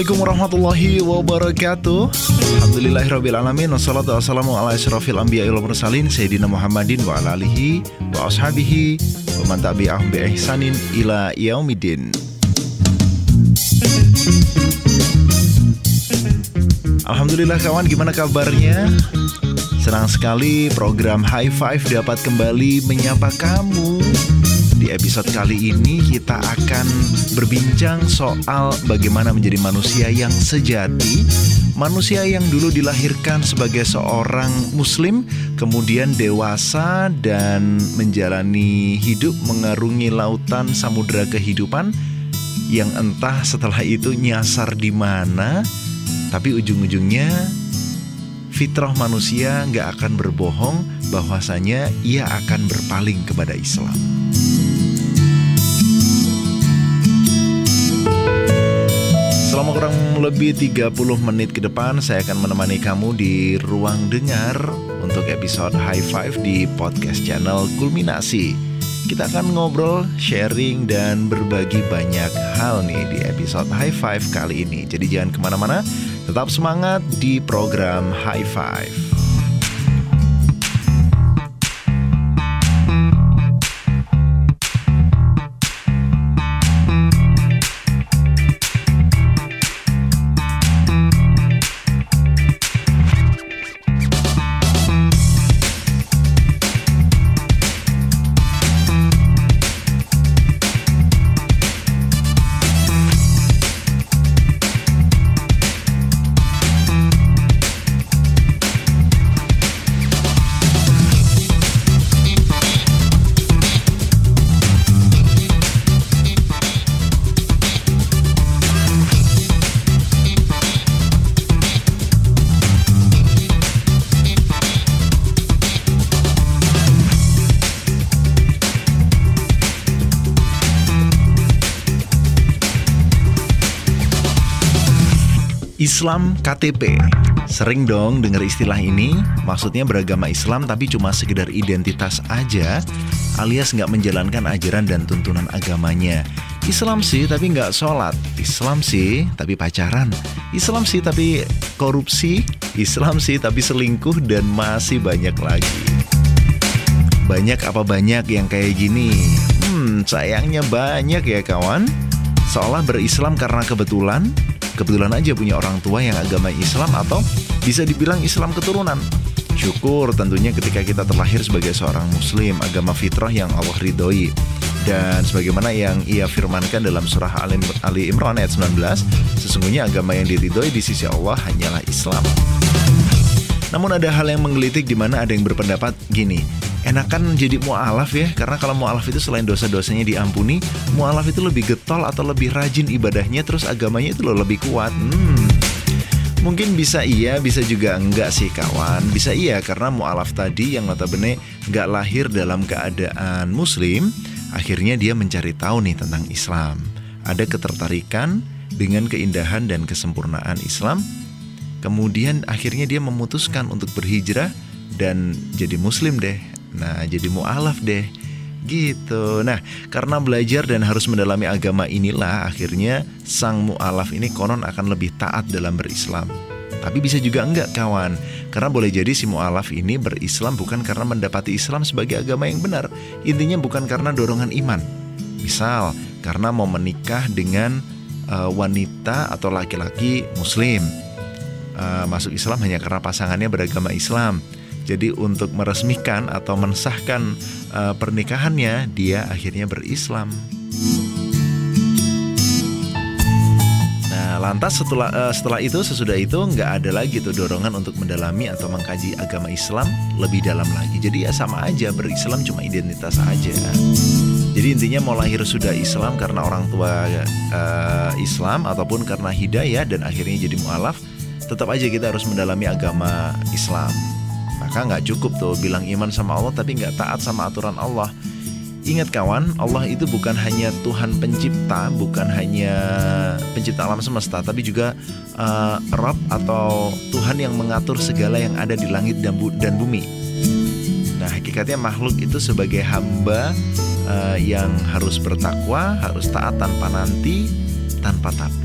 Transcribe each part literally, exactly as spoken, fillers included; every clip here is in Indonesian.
Assalamualaikum warahmatullahi wabarakatuh. Alhamdulillahirrabbilalamin. Wassalatu wassalamu ala asyrafil anbiya'i wal mursalin Sayyidina Muhammadin wa ala alihi wa ashabihi wa man tabi'ahum bi ihsanin ila yaumidin. Alhamdulillah kawan, gimana kabarnya? Senang sekali program High Five dapat kembali menyapa kamu. Di episode kali ini kita akan berbincang soal bagaimana menjadi manusia yang sejati. Manusia yang dulu dilahirkan sebagai seorang muslim, kemudian dewasa dan menjalani hidup mengarungi lautan samudera kehidupan yang entah setelah itu nyasar di mana, tapi ujung-ujungnya fitrah manusia gak akan berbohong bahwasanya ia akan berpaling kepada Islam. Selama kurang lebih tiga puluh menit ke depan saya akan menemani kamu di ruang dengar untuk episode High Five di podcast channel Kulminasi. Kita akan ngobrol, sharing, dan berbagi banyak hal nih di episode High Five kali ini. Jadi jangan kemana-mana, tetap semangat di program High Five. Islam K T P. Sering dong dengar istilah ini. Maksudnya beragama Islam tapi cuma sekedar identitas aja, alias gak menjalankan ajaran dan tuntunan agamanya. Islam sih tapi gak sholat. Islam sih tapi pacaran. Islam sih tapi korupsi. Islam sih tapi selingkuh, dan masih banyak lagi. Banyak apa banyak yang kayak gini? Hmm, sayangnya banyak ya kawan. Seolah berislam karena kebetulan Kebetulan aja punya orang tua yang agama Islam atau bisa dibilang Islam keturunan. Syukur tentunya ketika kita terlahir sebagai seorang muslim, agama fitrah yang Allah ridhoi. Dan sebagaimana yang ia firmankan dalam surah Ali Imran ayat sembilan belas, sesungguhnya agama yang diridhoi di sisi Allah hanyalah Islam. Namun ada hal yang menggelitik di mana ada yang berpendapat gini, enakan jadi mu'alaf ya, karena kalau mu'alaf itu selain dosa-dosanya diampuni, mu'alaf itu lebih getol atau lebih rajin ibadahnya, terus agamanya itu loh lebih kuat. Hmm, mungkin bisa iya, bisa juga enggak sih kawan. Bisa iya karena mu'alaf tadi yang notabene enggak lahir dalam keadaan muslim, akhirnya dia mencari tahu nih tentang Islam. Ada ketertarikan dengan keindahan dan kesempurnaan Islam. Kemudian akhirnya dia memutuskan untuk berhijrah dan jadi muslim deh. Nah, jadi mu'alaf deh, gitu. Nah, karena belajar dan harus mendalami agama inilah akhirnya sang mu'alaf ini konon akan lebih taat dalam berislam. Tapi bisa juga enggak kawan, karena boleh jadi si mu'alaf ini berislam bukan karena mendapati Islam sebagai agama yang benar. Intinya bukan karena dorongan iman. Misal, karena mau menikah dengan uh, wanita atau laki-laki muslim, uh, masuk Islam hanya karena pasangannya beragama Islam. Jadi untuk meresmikan atau mensahkan uh, pernikahannya, dia akhirnya berislam. Nah, lantas setelah uh, setelah itu, sesudah itu nggak ada lagi tuh dorongan untuk mendalami atau mengkaji agama Islam lebih dalam lagi. Jadi ya sama aja, berislam cuma identitas aja. Jadi intinya mau lahir sudah Islam karena orang tua uh, Islam ataupun karena hidayah dan akhirnya jadi mu'alaf, tetap aja kita harus mendalami agama Islam. Maka gak cukup tuh bilang iman sama Allah tapi gak taat sama aturan Allah. Ingat kawan, Allah itu bukan hanya Tuhan pencipta, bukan hanya pencipta alam semesta, tapi juga uh, Rabb atau Tuhan yang mengatur segala yang ada di langit dan, bu- dan bumi. Nah, hakikatnya makhluk itu sebagai hamba uh, yang harus bertakwa, harus taat tanpa nanti, tanpa tapi.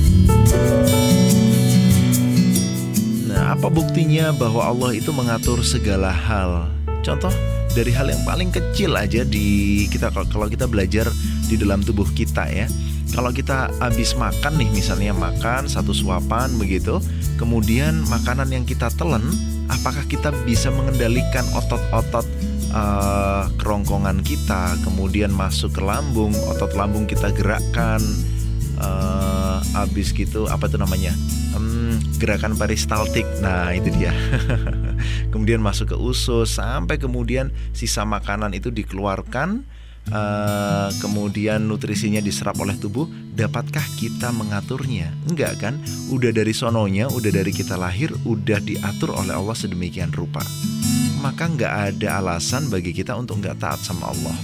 Nah, apa buktinya bahwa Allah itu mengatur segala hal? Contoh dari hal yang paling kecil aja di kita kalau kita belajar di dalam tubuh kita ya. Kalau kita habis makan nih, misalnya makan satu suapan begitu, kemudian makanan yang kita telan, apakah kita bisa mengendalikan otot-otot uh, kerongkongan kita, kemudian masuk ke lambung, otot lambung kita gerakkan, uh, habis gitu apa itu namanya? Hmm, gerakan peristaltik. Nah, itu dia. Kemudian masuk ke usus sampai kemudian sisa makanan itu dikeluarkan, uh, kemudian nutrisinya diserap oleh tubuh. Dapatkah kita mengaturnya? Enggak kan? Udah dari sononya, udah dari kita lahir, udah diatur oleh Allah sedemikian rupa. Maka nggak ada alasan bagi kita untuk nggak taat sama Allah.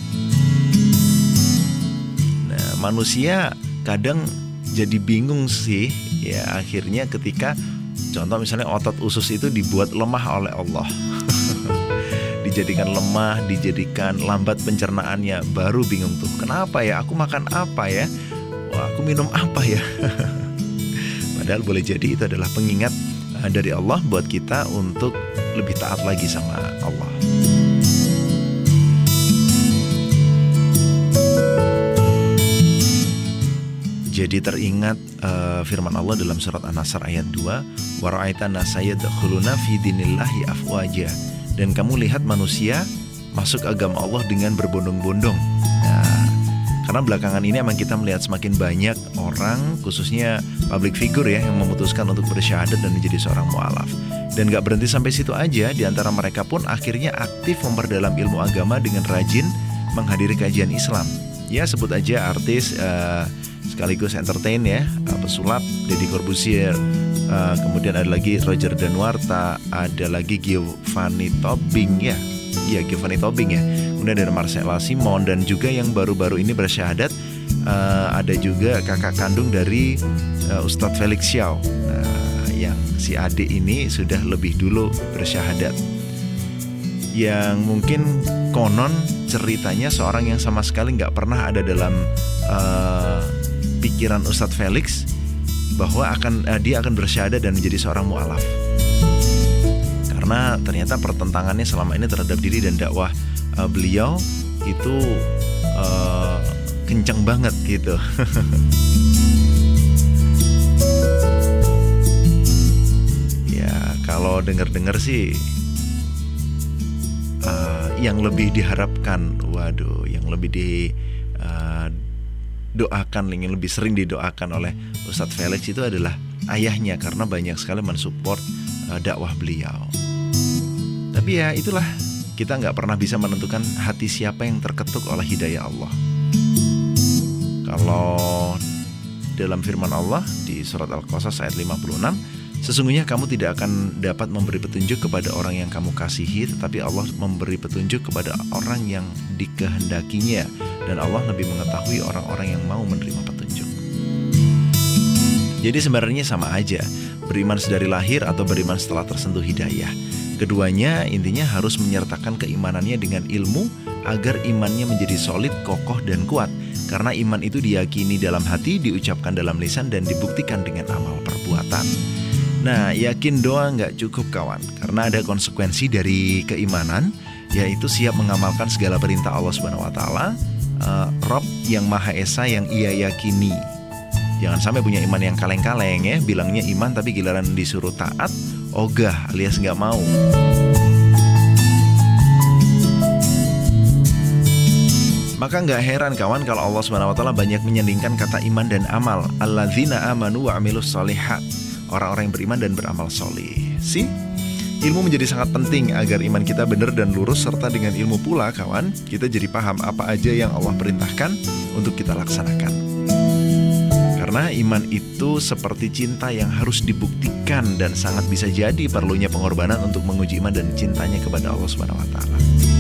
Nah, manusia kadang jadi bingung sih ya akhirnya ketika contoh misalnya otot usus itu dibuat lemah oleh Allah. Dijadikan lemah, dijadikan lambat pencernaannya, baru bingung tuh. Kenapa ya? Aku makan apa ya? Wah, aku minum apa ya? Padahal boleh jadi itu adalah pengingat dari Allah buat kita untuk lebih taat lagi sama Allah. Jadi teringat uh, firman Allah dalam surat An-Nasr ayat dua, wa ra'aita an-nasa yadkhuluna fi dinillahi afwaja. Dan kamu lihat manusia masuk agama Allah dengan berbondong-bondong. Nah, karena belakangan ini emang kita melihat semakin banyak orang, khususnya public figure ya, yang memutuskan untuk bersyahadat dan menjadi seorang mu'alaf. Dan gak berhenti sampai situ aja, di antara mereka pun akhirnya aktif memperdalam ilmu agama dengan rajin menghadiri kajian Islam. Ya sebut aja artis, uh, sekaligus entertain ya, uh, pesulap Deddy Corbuzier, uh, kemudian ada lagi Roger Danuarta, ada lagi Giovanni Tobing ya, iya Giovanni Tobing ya, kemudian ada Marcella Simon, dan juga yang baru-baru ini bersyahadat uh, ada juga kakak kandung dari uh, Ustadz Felix Xiao, uh, yang si adik ini sudah lebih dulu bersyahadat, yang mungkin konon ceritanya seorang yang sama sekali nggak pernah ada dalam uh, pikiran Ustadz Felix bahwa akan uh, dia akan bersyahadat dan menjadi seorang mu'alaf. Karena ternyata pertentangannya selama ini terhadap diri dan dakwah uh, beliau itu uh, kenceng banget gitu. Ya kalau dengar-dengar sih uh, yang lebih diharapkan, waduh, yang lebih di uh, doakan, yang lebih sering didoakan oleh Ustadz Felix itu adalah ayahnya, karena banyak sekali mensupport uh, dakwah beliau. Tapi ya itulah, kita gak pernah bisa menentukan hati siapa yang terketuk oleh hidayah Allah. Kalau dalam firman Allah di surat Al-Qasas ayat lima puluh enam, sesungguhnya kamu tidak akan dapat memberi petunjuk kepada orang yang kamu kasihi, tetapi Allah memberi petunjuk kepada orang yang dikehendakinya, dan Allah lebih mengetahui orang-orang yang mau menerima petunjuk. Jadi sebenarnya sama aja, beriman sedari lahir atau beriman setelah tersentuh hidayah. Keduanya intinya harus menyertakan keimanannya dengan ilmu agar imannya menjadi solid, kokoh, dan kuat. Karena iman itu diyakini dalam hati, diucapkan dalam lisan, dan dibuktikan dengan amal perbuatan. Nah, yakin doang nggak cukup kawan, karena ada konsekuensi dari keimanan, yaitu siap mengamalkan segala perintah Allah Subhanahu Wa Taala, uh, Rob yang Maha Esa yang ia yakini. Jangan sampai punya iman yang kaleng-kaleng ya, bilangnya iman tapi giliran disuruh taat, ogah alias nggak mau. Maka nggak heran kawan kalau Allah Subhanahu Wa Taala banyak menyandingkan kata iman dan amal. Alladzina amanu wa amilus solihat. Orang-orang yang beriman dan beramal soleh. Si ilmu menjadi sangat penting agar iman kita benar dan lurus, serta dengan ilmu pula kawan kita jadi paham apa aja yang Allah perintahkan untuk kita laksanakan. Karena iman itu seperti cinta yang harus dibuktikan, dan sangat bisa jadi perlunya pengorbanan untuk menguji iman dan cintanya kepada Allah Subhanahu Wa Taala.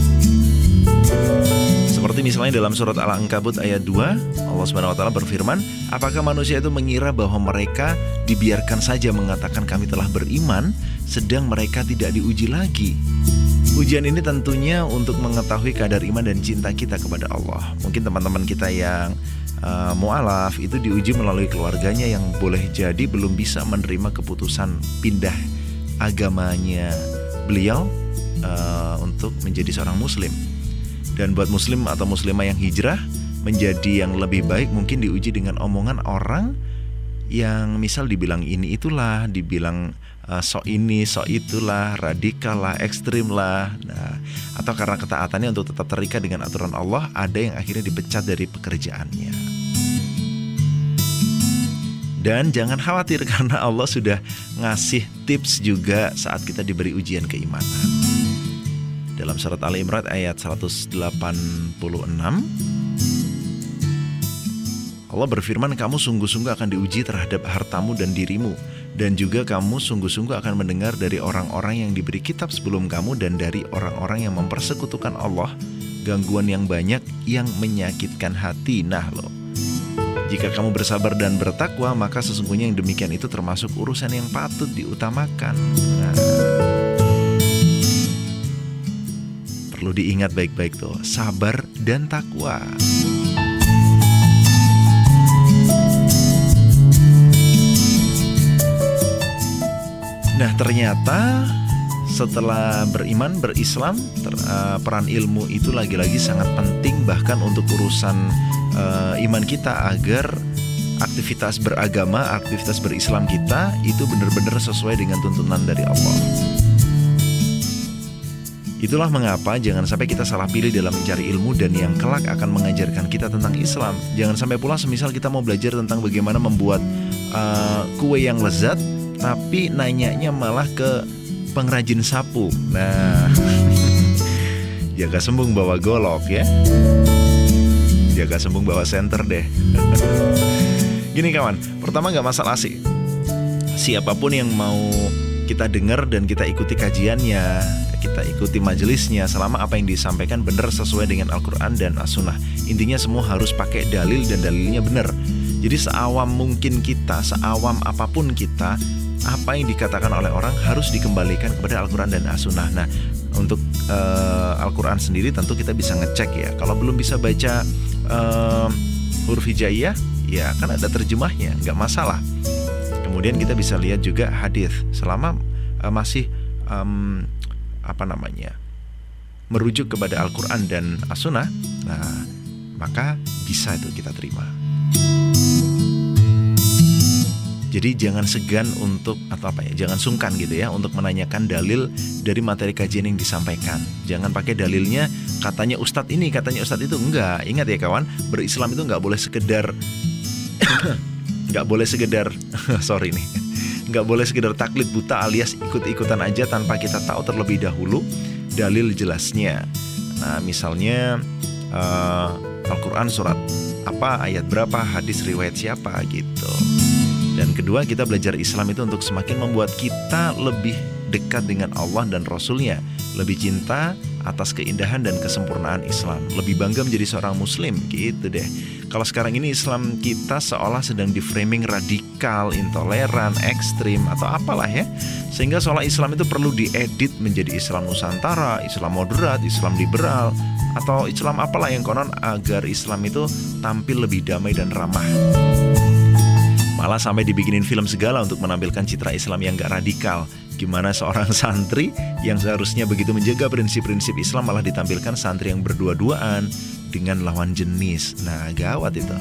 Seperti misalnya dalam surat Al-Ankabut ayat dua, Allah Subhanahu Wa Taala berfirman, apakah manusia itu mengira bahwa mereka dibiarkan saja mengatakan kami telah beriman, sedang mereka tidak diuji lagi? Ujian ini tentunya untuk mengetahui kadar iman dan cinta kita kepada Allah. Mungkin teman-teman kita yang uh, mu'alaf itu diuji melalui keluarganya yang boleh jadi belum bisa menerima keputusan pindah agamanya beliau uh, untuk menjadi seorang muslim. Dan buat muslim atau muslimah yang hijrah menjadi yang lebih baik mungkin diuji dengan omongan orang yang misal dibilang ini itulah, dibilang uh, sok ini, sok itulah, radikal lah, ekstrim lah. Nah, atau karena ketaatannya untuk tetap terikat dengan aturan Allah, ada yang akhirnya dipecat dari pekerjaannya. Dan jangan khawatir karena Allah sudah ngasih tips juga saat kita diberi ujian keimanan. Dalam surat Ali Imran ayat seratus delapan puluh enam, Allah berfirman, kamu sungguh-sungguh akan diuji terhadap hartamu dan dirimu, dan juga kamu sungguh-sungguh akan mendengar dari orang-orang yang diberi kitab sebelum kamu dan dari orang-orang yang mempersekutukan Allah gangguan yang banyak yang menyakitkan hati. Nah loh, jika kamu bersabar dan bertakwa, maka sesungguhnya yang demikian itu termasuk urusan yang patut diutamakan. Nah, perlu diingat baik-baik tuh, sabar dan takwa. Nah ternyata setelah beriman, berislam, ter, uh, peran ilmu itu lagi-lagi sangat penting bahkan untuk urusan uh, iman kita agar aktivitas beragama, aktivitas berislam kita itu benar-benar sesuai dengan tuntunan dari Allah. Itulah mengapa jangan sampai kita salah pilih dalam mencari ilmu dan yang kelak akan mengajarkan kita tentang Islam. Jangan sampai pula semisal kita mau belajar tentang bagaimana membuat uh, kue yang lezat, tapi nanyanya malah ke pengrajin sapu. Nah, jaga sembung bawa golok ya. Jaga sembung bawa senter deh. Gini kawan, pertama gak masalah sih, siapapun yang mau kita dengar dan kita ikuti kajiannya, kita ikuti majelisnya, selama apa yang disampaikan benar sesuai dengan Al-Quran dan As-Sunnah. Intinya semua harus pakai dalil dan dalilnya benar. Jadi seawam mungkin kita, seawam apapun kita, apa yang dikatakan oleh orang harus dikembalikan kepada Al-Quran dan As-Sunnah. Nah, untuk uh, Al-Quran sendiri tentu kita bisa ngecek ya. Kalau belum bisa baca uh, huruf hijaiyah, ya kan ada terjemahnya, nggak masalah. Kemudian kita bisa lihat juga hadis. Selama uh, masih um, apa namanya merujuk kepada Al-Quran dan As-Sunnah, nah maka bisa itu kita terima. Jadi jangan segan untuk atau apa ya, jangan sungkan gitu ya untuk menanyakan dalil dari materi kajian yang disampaikan. Jangan pakai dalilnya katanya ustadz ini, katanya ustadz itu. Enggak, ingat ya kawan, berislam itu nggak boleh sekedar nggak boleh sekedar sorry nih, nggak boleh sekedar taklid buta alias ikut-ikutan aja tanpa kita tahu terlebih dahulu dalil jelasnya. Nah misalnya uh, Al-Quran surat apa, ayat berapa, hadis riwayat siapa gitu. Dan kedua, kita belajar Islam itu untuk semakin membuat kita lebih dekat dengan Allah dan Rasulnya, lebih cinta atas keindahan dan kesempurnaan Islam, lebih bangga menjadi seorang muslim gitu deh. Kalau sekarang ini Islam kita seolah sedang di framing radikal, intoleran, ekstrim atau apalah ya, sehingga seolah Islam itu perlu diedit menjadi Islam Nusantara, Islam moderat, Islam liberal, atau Islam apalah yang konon agar Islam itu tampil lebih damai dan ramah. Malah sampai dibikinin film segala untuk menampilkan citra Islam yang gak radikal. Gimana seorang santri yang seharusnya begitu menjaga prinsip-prinsip Islam malah ditampilkan santri yang berdua-duaan dengan lawan jenis. Nah gawat itu.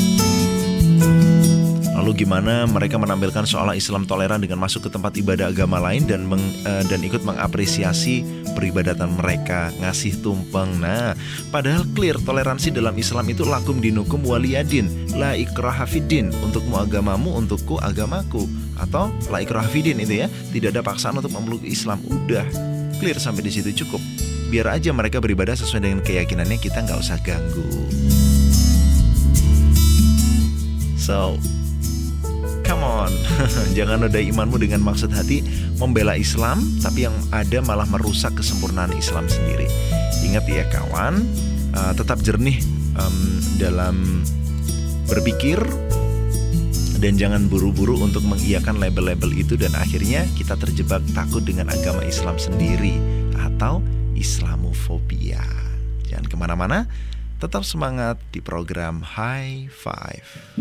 Lalu gimana mereka menampilkan seolah Islam toleran dengan masuk ke tempat ibadah agama lain dan meng, uh, dan ikut mengapresiasi peribadatan mereka, ngasih tumpeng. Nah, padahal clear toleransi dalam Islam itu lakum dinukum waliyadin, la ikraha fiddin, untukmu agamamu, untukku agamaku, atau la ikraha fiddin itu ya, tidak ada paksaan untuk memeluk Islam. Udah clear sampai di situ cukup. Biar aja mereka beribadah sesuai dengan keyakinannya, kita nggak usah ganggu. So come on, jangan nodai imanmu dengan maksud hati membela Islam, tapi yang ada malah merusak kesempurnaan Islam sendiri. Ingat ya kawan, uh, tetap jernih um, dalam berpikir dan jangan buru-buru untuk mengiyakan label-label itu dan akhirnya kita terjebak takut dengan agama Islam sendiri atau Islamofobia. Jangan kemana-mana, Tetap semangat di program High Five.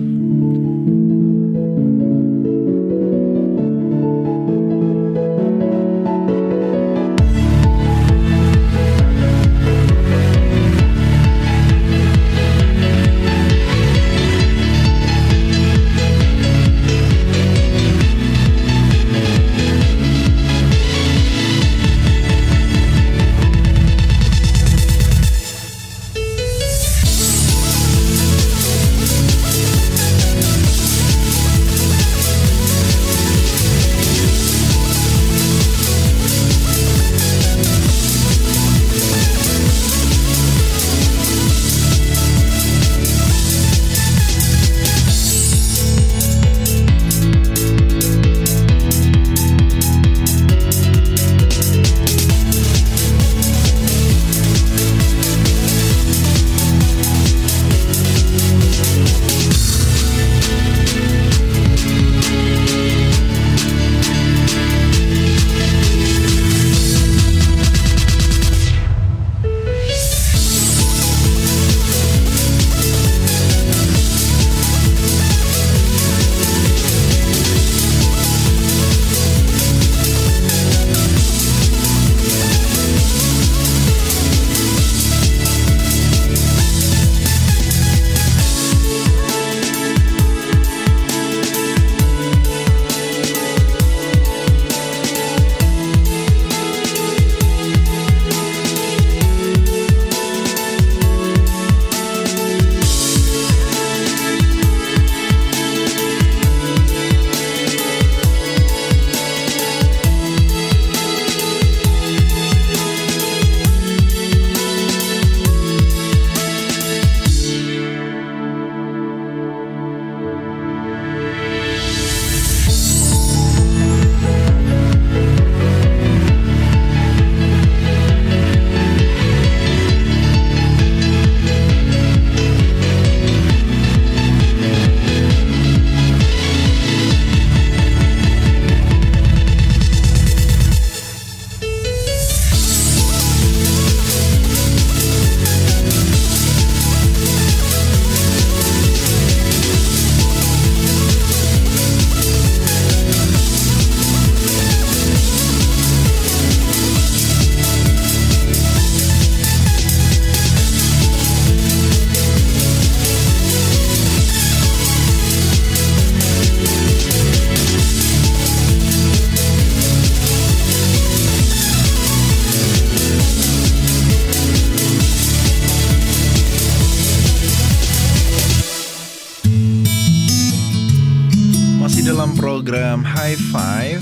Program High Five.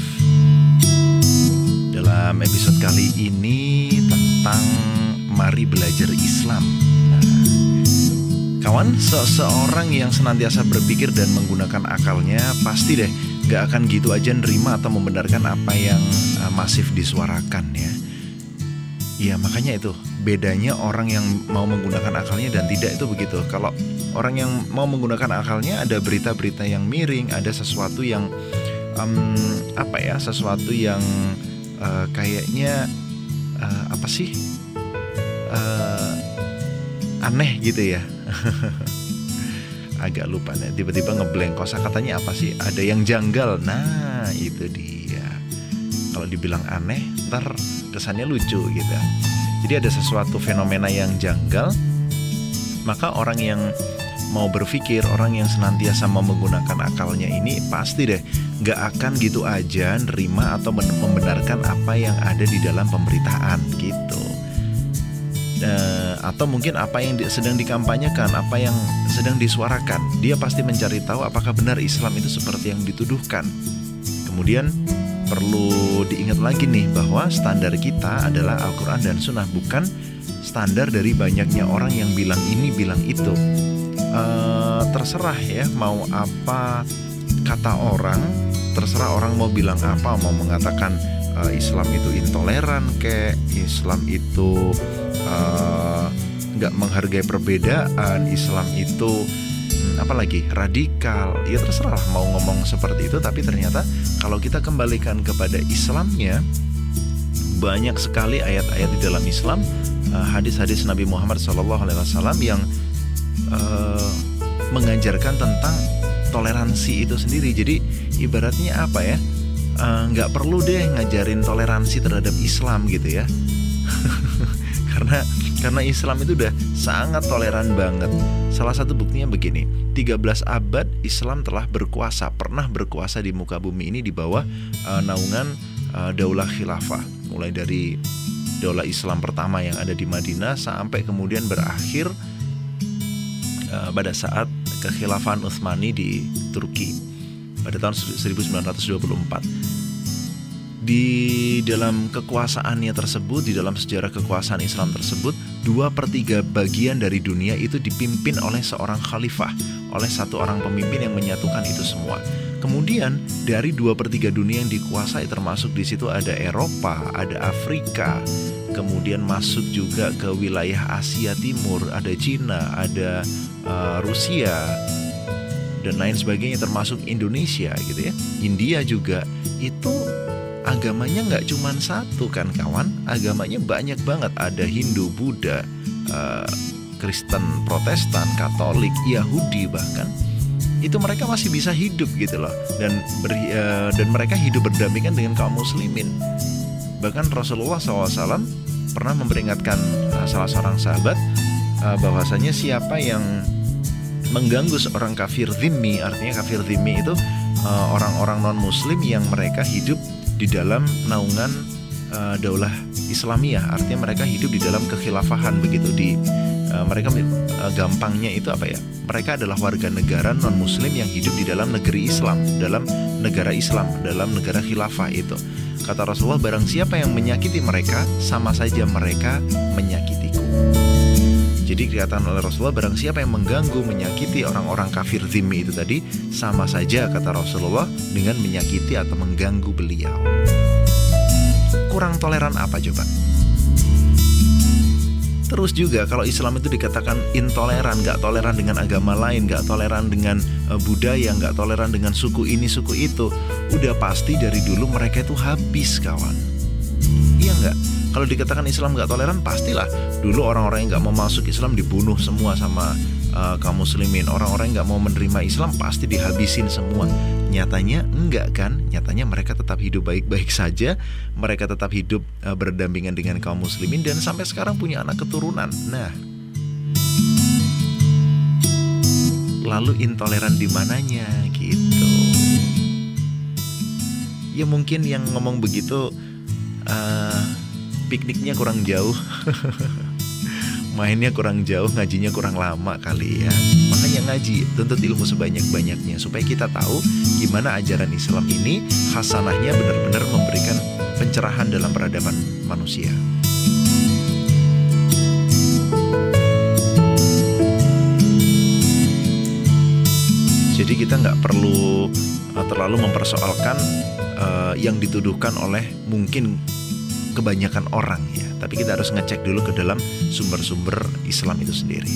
Dalam episode kali ini tentang mari belajar Islam. Nah, kawan, seseorang yang senantiasa berpikir dan menggunakan akalnya pasti deh gak akan gitu aja nerima atau membenarkan apa yang uh, masif disuarakan ya. Ya makanya itu bedanya orang yang mau menggunakan akalnya dan tidak itu begitu. Kalau orang yang mau menggunakan akalnya ada berita-berita yang miring, ada sesuatu yang um, apa ya, sesuatu yang uh, kayaknya uh, apa sih uh, aneh gitu ya. Agak lupa nih, tiba-tiba ngeblank kosakatanya apa sih? Ada yang janggal. Nah itu dia. Kalau dibilang aneh, ntar kesannya lucu gitu. Jadi ada sesuatu fenomena yang janggal, maka orang yang mau berpikir, orang yang senantiasa mau menggunakan akalnya ini pasti deh gak akan gitu aja nerima atau membenarkan apa yang ada di dalam pemberitaan gitu. Uh, atau mungkin apa yang di, sedang dikampanyekan, apa yang sedang disuarakan, dia pasti mencari tahu apakah benar Islam itu seperti yang dituduhkan. Kemudian perlu diingat lagi nih bahwa standar kita adalah Al-Quran dan Sunnah, bukan standar dari banyaknya orang yang bilang ini bilang itu. Uh, terserah ya mau apa kata orang, terserah orang mau bilang apa, mau mengatakan uh, Islam itu intoleran kayak Islam itu uh, gak menghargai perbedaan, Islam itu apalagi radikal, ya terserah mau ngomong seperti itu. Tapi ternyata kalau kita kembalikan kepada Islamnya, banyak sekali ayat-ayat di dalam Islam, uh, hadis-hadis Nabi Muhammad shallallahu alaihi wasallam yang uh, mengajarkan tentang toleransi itu sendiri. Jadi ibaratnya apa ya, nggak uh, perlu deh ngajarin toleransi terhadap Islam gitu ya. karena karena Islam itu udah sangat toleran banget. Salah satu buktinya begini, tiga belas abad Islam telah berkuasa, pernah berkuasa di muka bumi ini di bawah uh, naungan uh, daulah khilafah, mulai dari daulah Islam pertama yang ada di Madinah sampai kemudian berakhir uh, pada saat kekhilafahan Utsmani di Turki pada tahun seribu sembilan ratus dua puluh empat. Di dalam kekuasaannya tersebut, di dalam sejarah kekuasaan Islam tersebut, dua per tiga bagian dari dunia itu dipimpin oleh seorang khalifah, oleh satu orang pemimpin yang menyatukan itu semua. Kemudian dari dua per tiga dunia yang dikuasai, termasuk di situ ada Eropa, ada Afrika, kemudian masuk juga ke wilayah Asia Timur, ada Cina, ada uh, Rusia, dan lain sebagainya, termasuk Indonesia gitu ya, India juga. Itu agamanya nggak cuma satu kan kawan, agamanya banyak banget. Ada Hindu, Buddha, uh, Kristen, Protestan, Katolik, Yahudi bahkan. Itu mereka masih bisa hidup gitu loh, dan ber, uh, dan mereka hidup berdampingan dengan kaum muslimin. Bahkan Rasulullah shallallahu alaihi wasallam pernah memperingatkan uh, salah seorang sahabat uh, bahwasanya siapa yang mengganggu seorang kafir dhimmi, artinya kafir dhimmi itu uh, orang-orang non-muslim yang mereka hidup di dalam naungan uh, daulah Islamiyah, artinya mereka hidup di dalam kekhilafahan begitu. Di uh, mereka uh, gampangnya itu apa ya? Mereka adalah warga negara non-muslim yang hidup di dalam negeri Islam, dalam negara Islam, dalam negara khilafah itu. Kata Rasulullah, barang siapa yang menyakiti mereka, sama saja mereka menyakitiku. Jadi dikatakan oleh Rasulullah, barang siapa yang mengganggu, menyakiti orang-orang kafir dhimmi itu tadi, sama saja kata Rasulullah dengan menyakiti atau mengganggu beliau. Kurang toleran apa coba? Terus juga kalau Islam itu dikatakan intoleran, gak toleran dengan agama lain, gak toleran dengan uh, budaya, gak toleran dengan suku ini, suku itu, udah pasti dari dulu mereka itu habis kawan. Iya gak? Kalau dikatakan Islam gak toleran, pastilah dulu orang-orang yang gak mau masuk Islam dibunuh semua sama uh, kaum muslimin. Orang-orang yang gak mau menerima Islam pasti dihabisin semua. Nyatanya enggak kan? Nyatanya mereka tetap hidup baik-baik saja. Mereka tetap hidup uh, berdampingan dengan kaum muslimin, dan sampai sekarang punya anak keturunan. Nah, lalu intoleran di mananya gitu? Ya mungkin yang ngomong begitu uh, pikniknya kurang jauh, mainnya kurang jauh, ngajinya kurang lama kali ya. Makanya ngaji, tuntut ilmu sebanyak-banyaknya supaya kita tahu gimana ajaran Islam ini hasanahnya benar-benar memberikan pencerahan dalam peradaban manusia. Jadi kita nggak perlu uh, terlalu mempersoalkan uh, yang dituduhkan oleh mungkin kebanyakan orang ya, tapi kita harus ngecek dulu ke dalam sumber-sumber Islam itu sendiri.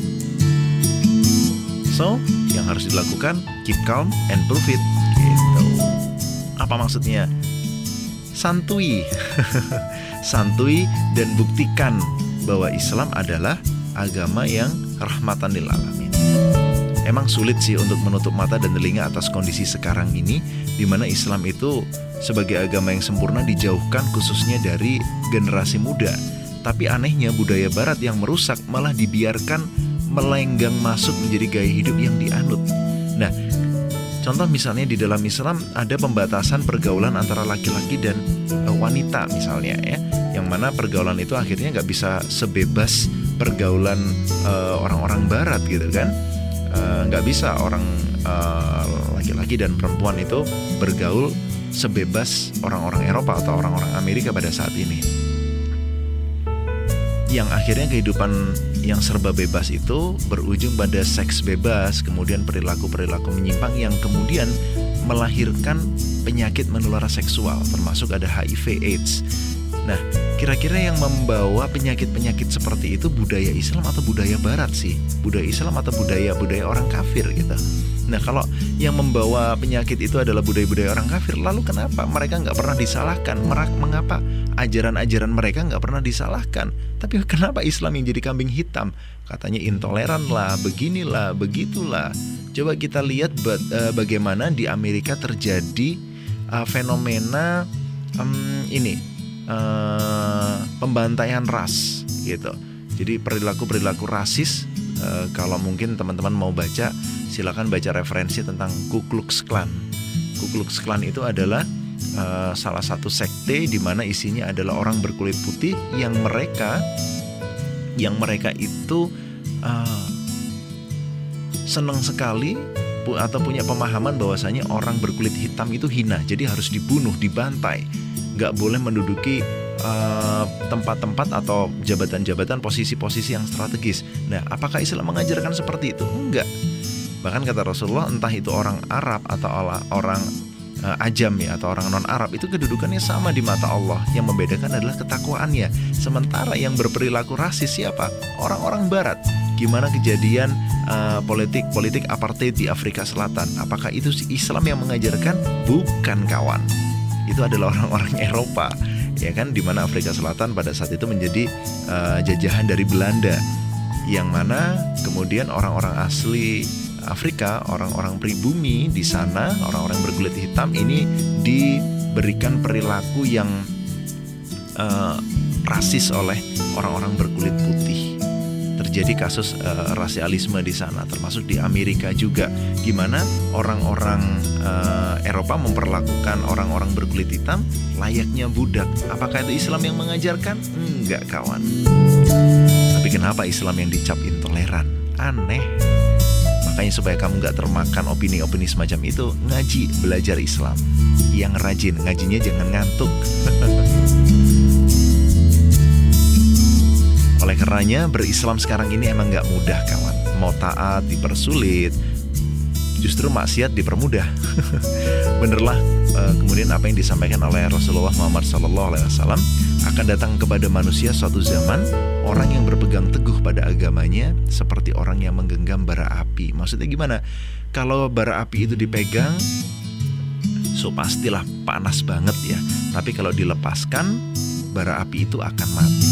So, yang harus dilakukan, keep calm and prove it gitu. Apa maksudnya? Santui Santui dan buktikan bahwa Islam adalah agama yang rahmatan lil alamin. Emang sulit sih untuk menutup mata dan telinga atas kondisi sekarang ini, di mana Islam itu sebagai agama yang sempurna dijauhkan khususnya dari generasi muda. Tapi anehnya budaya barat yang merusak malah dibiarkan melenggang masuk menjadi gaya hidup yang dianut. Nah, contoh misalnya di dalam Islam ada pembatasan pergaulan antara laki-laki dan uh, wanita misalnya ya, yang mana pergaulan itu akhirnya nggak bisa sebebas pergaulan uh, orang-orang barat gitu kan. Nggak uh, bisa orang uh, laki-laki dan perempuan itu bergaul sebebas orang-orang Eropa atau orang-orang Amerika pada saat ini. Yang akhirnya kehidupan yang serba bebas itu berujung pada seks bebas, kemudian perilaku-perilaku menyimpang yang kemudian melahirkan penyakit menular seksual, termasuk ada H I V AIDS. Nah, kira-kira yang membawa penyakit-penyakit seperti itu budaya Islam atau budaya Barat sih? Budaya Islam atau budaya budaya orang kafir gitu. Nah, kalau yang membawa penyakit itu adalah budaya-budaya orang kafir, lalu kenapa mereka nggak pernah disalahkan? Mengapa ajaran-ajaran mereka nggak pernah disalahkan? Tapi kenapa Islam yang jadi kambing hitam? Katanya intoleran lah, beginilah, begitulah. Coba kita lihat bagaimana di Amerika terjadi uh, fenomena um, ini uh, pembantaian ras gitu. Jadi perilaku-perilaku rasis. Uh, kalau mungkin teman-teman mau baca, silakan baca referensi tentang Ku Klux Klan. Ku Klux Klan itu adalah uh, salah satu sekte di mana isinya adalah orang berkulit putih yang mereka yang mereka itu uh, senang sekali pu- atau punya pemahaman bahwasanya orang berkulit hitam itu hina, jadi harus dibunuh, dibantai, nggak boleh menduduki Uh, tempat-tempat atau jabatan-jabatan, posisi-posisi yang strategis. Nah, apakah Islam mengajarkan seperti itu? Enggak. Bahkan kata Rasulullah, entah itu orang Arab atau orang uh, Ajam ya, atau orang non-Arab, itu kedudukannya sama di mata Allah. Yang membedakan adalah ketakwaannya. Sementara yang berperilaku rasis siapa? Orang-orang Barat. Gimana kejadian uh, politik politik apartheid di Afrika Selatan? Apakah itu Islam yang mengajarkan? Bukan, kawan. Itu adalah orang-orang Eropa, ya kan, di mana Afrika Selatan pada saat itu menjadi uh, jajahan dari Belanda, yang mana kemudian orang-orang asli Afrika, orang-orang pribumi di sana, orang-orang berkulit hitam ini diberikan perilaku yang uh, rasis oleh orang-orang berkulit putih. Terjadi kasus uh, rasialisme di sana, termasuk di Amerika juga, gimana orang-orang uh, Eropa memperlakukan orang-orang berkulit hitam layaknya budak. Apakah itu Islam yang mengajarkan? Enggak, kawan. Tapi kenapa Islam yang dicap intoleran? Aneh. Makanya supaya kamu gak termakan opini-opini semacam itu, ngaji, belajar Islam. Yang rajin, ngajinya jangan ngantuk. Oleh karenanya berislam sekarang ini emang gak mudah, kawan. Mau taat dipersulit, justru maksiat dipermudah. Benerlah uh, kemudian apa yang disampaikan oleh Rasulullah Muhammad shallallahu alaihi wasallam, akan datang kepada manusia suatu zaman orang yang berpegang teguh pada agamanya seperti orang yang menggenggam bara api. Maksudnya gimana? Kalau bara api itu dipegang, so pastilah panas banget ya. Tapi kalau dilepaskan, bara api itu akan mati.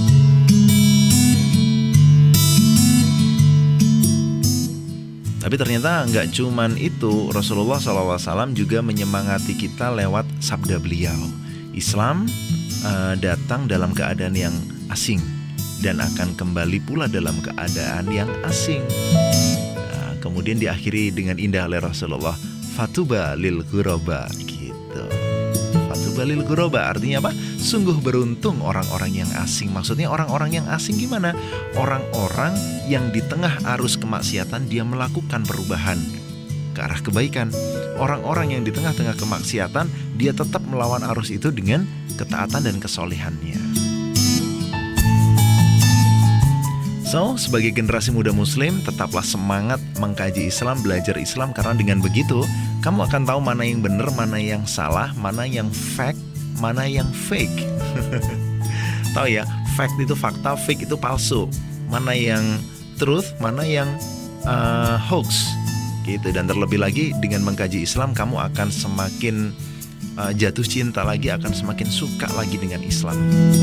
Tapi ternyata nggak cuman itu, Rasulullah shallallahu alaihi wasallam juga menyemangati kita lewat sabda beliau. Islam uh, datang dalam keadaan yang asing dan akan kembali pula dalam keadaan yang asing. Nah, kemudian diakhiri dengan indah oleh Rasulullah, fatuba lil ghuraba gitu. Fatuba lil ghuraba artinya apa? Sungguh beruntung orang-orang yang asing. Maksudnya orang-orang yang asing gimana? Orang-orang yang di tengah arus kemaksiatan dia melakukan perubahan ke arah kebaikan. Orang-orang yang di tengah-tengah kemaksiatan dia tetap melawan arus itu dengan ketaatan dan kesolehannya. So, sebagai generasi muda muslim, tetaplah semangat mengkaji Islam, belajar Islam, karena dengan begitu kamu akan tahu mana yang benar, mana yang salah, mana yang fact, mana yang fake. Tahu ya, fact itu fakta, fake itu palsu. Mana yang truth, mana yang uh, hoax gitu. Dan terlebih lagi dengan mengkaji Islam, kamu akan semakin uh, jatuh cinta lagi, akan semakin suka lagi dengan Islam.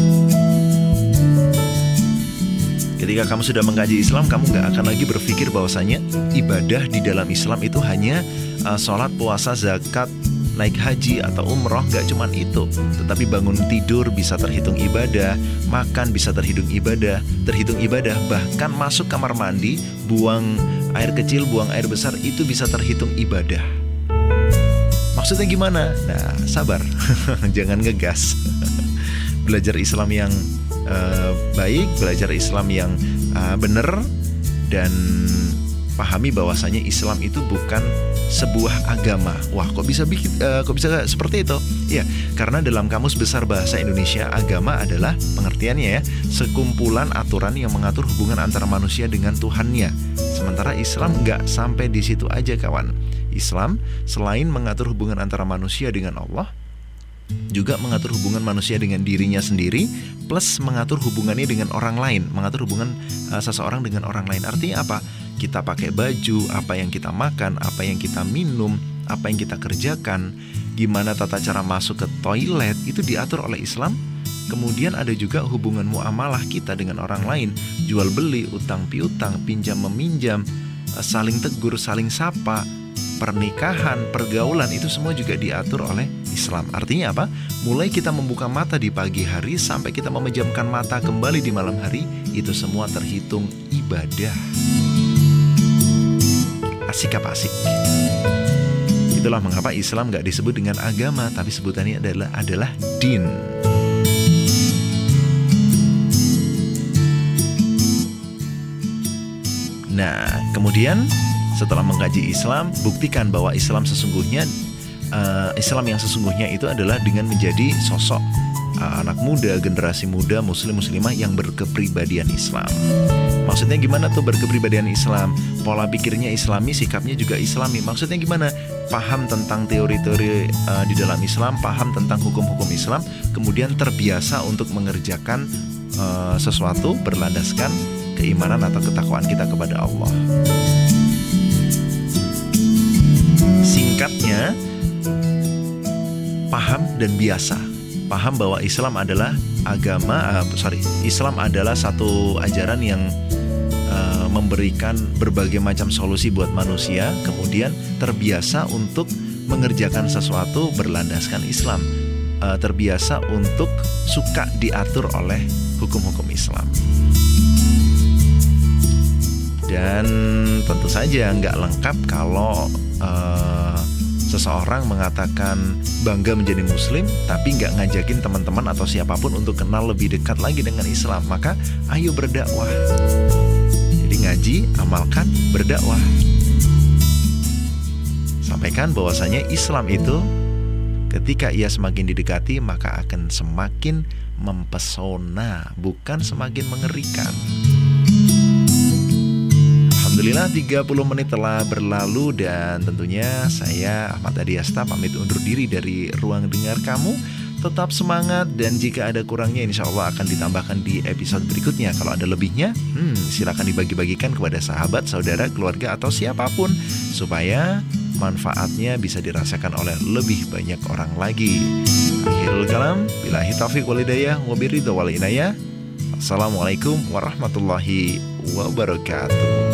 Ketika kamu sudah mengkaji Islam, kamu gak akan lagi berpikir bahwasanya ibadah di dalam Islam itu hanya uh, sholat, puasa, zakat, naik haji atau umroh. Gak cuman itu, tetapi bangun tidur bisa terhitung ibadah, makan bisa terhitung ibadah, terhitung ibadah, bahkan masuk kamar mandi, buang air kecil, buang air besar, itu bisa terhitung ibadah. Maksudnya gimana? Nah, sabar. Jangan ngegas. Belajar Islam yang uh, baik, belajar Islam yang uh, benar, dan pahami bahwasanya Islam itu bukan sebuah agama. Wah, kok bisa bikin, uh, kok bisa seperti itu? Ya, karena dalam Kamus Besar Bahasa Indonesia, agama adalah pengertiannya ya, sekumpulan aturan yang mengatur hubungan antara manusia dengan Tuhannya. Sementara Islam nggak sampai di situ aja, kawan. Islam selain mengatur hubungan antara manusia dengan Allah, juga mengatur hubungan manusia dengan dirinya sendiri, plus mengatur hubungannya dengan orang lain, mengatur hubungan uh, seseorang dengan orang lain. Artinya apa? Kita pakai baju, apa yang kita makan, apa yang kita minum, apa yang kita kerjakan, gimana tata cara masuk ke toilet, itu diatur oleh Islam. Kemudian ada juga hubungan muamalah kita dengan orang lain, jual beli, utang piutang, pinjam meminjam, saling tegur, saling sapa, pernikahan, pergaulan, itu semua juga diatur oleh Islam. Artinya apa? Mulai kita membuka mata di pagi hari sampai kita memejamkan mata kembali di malam hari, itu semua terhitung ibadah. Asik apa asik? Itulah mengapa Islam gak disebut dengan agama, tapi sebutannya adalah adalah din. Nah, kemudian setelah mengkaji Islam, buktikan bahwa Islam sesungguhnya uh, Islam yang sesungguhnya itu adalah dengan menjadi sosok uh, anak muda, generasi muda, muslim muslimah yang berkepribadian Islam. Maksudnya gimana tuh berkepribadian Islam? Pola pikirnya Islami, sikapnya juga Islami. Maksudnya gimana? Paham tentang teori-teori uh, di dalam Islam, paham tentang hukum-hukum Islam, kemudian terbiasa untuk mengerjakan uh, sesuatu berlandaskan keimanan atau ketakwaan kita kepada Allah. Singkatnya, paham dan biasa. Paham bahwa Islam adalah agama, uh, sorry, Islam adalah satu ajaran yang uh, memberikan berbagai macam solusi buat manusia. Kemudian terbiasa untuk mengerjakan sesuatu berlandaskan Islam. Uh, terbiasa untuk suka diatur oleh hukum-hukum Islam. Dan tentu saja nggak lengkap kalau uh, seseorang mengatakan bangga menjadi muslim tapi nggak ngajakin teman-teman atau siapapun untuk kenal lebih dekat lagi dengan Islam. Maka ayo berdakwah. Jadi ngaji, amalkan, berdakwah. Sampaikan bahwasanya Islam itu ketika ia semakin didekati maka akan semakin mempesona, bukan semakin mengerikan. Alhamdulillah tiga puluh menit telah berlalu dan tentunya saya Ahmad Adiasta pamit undur diri dari ruang dengar kamu. Tetap semangat dan jika ada kurangnya insya Allah akan ditambahkan di episode berikutnya. Kalau ada lebihnya, hmm, silakan dibagi-bagikan kepada sahabat, saudara, keluarga atau siapapun supaya manfaatnya bisa dirasakan oleh lebih banyak orang lagi. Akhirul kalam, billahi taufiq wal hidayah wa biridha wal inayah. Assalamualaikum warahmatullahi wabarakatuh.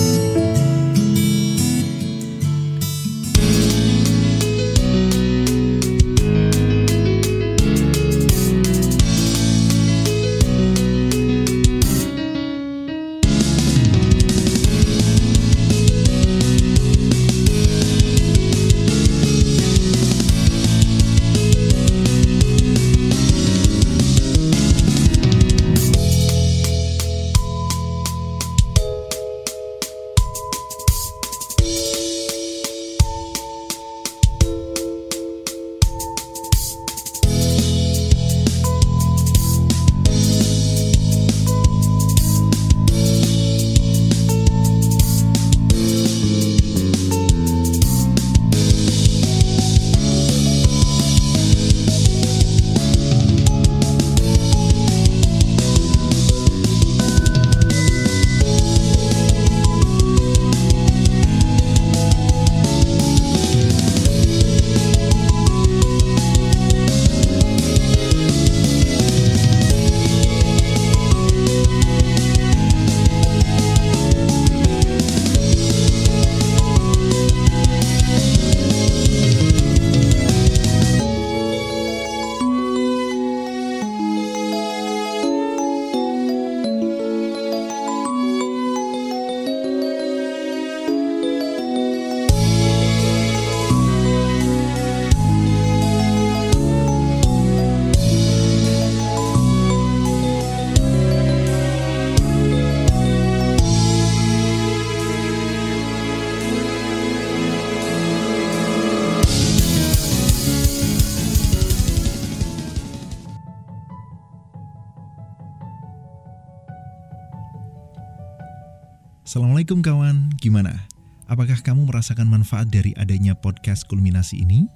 Assalamualaikum kawan, gimana? Apakah kamu merasakan manfaat dari adanya podcast Kulminasi ini?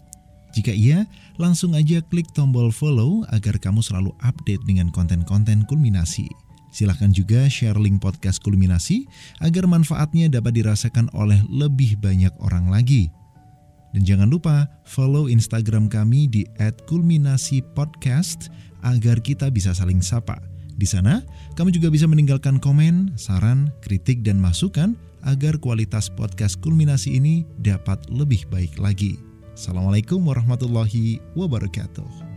Jika iya, langsung aja klik tombol follow agar kamu selalu update dengan konten-konten Kulminasi. Silahkan juga share link podcast Kulminasi agar manfaatnya dapat dirasakan oleh lebih banyak orang lagi. Dan jangan lupa follow Instagram kami di et kulminasi podcast agar kita bisa saling sapa. Di sana, kamu juga bisa meninggalkan komen, saran, kritik, dan masukan agar kualitas podcast Kulminasi ini dapat lebih baik lagi. Assalamualaikum warahmatullahi wabarakatuh.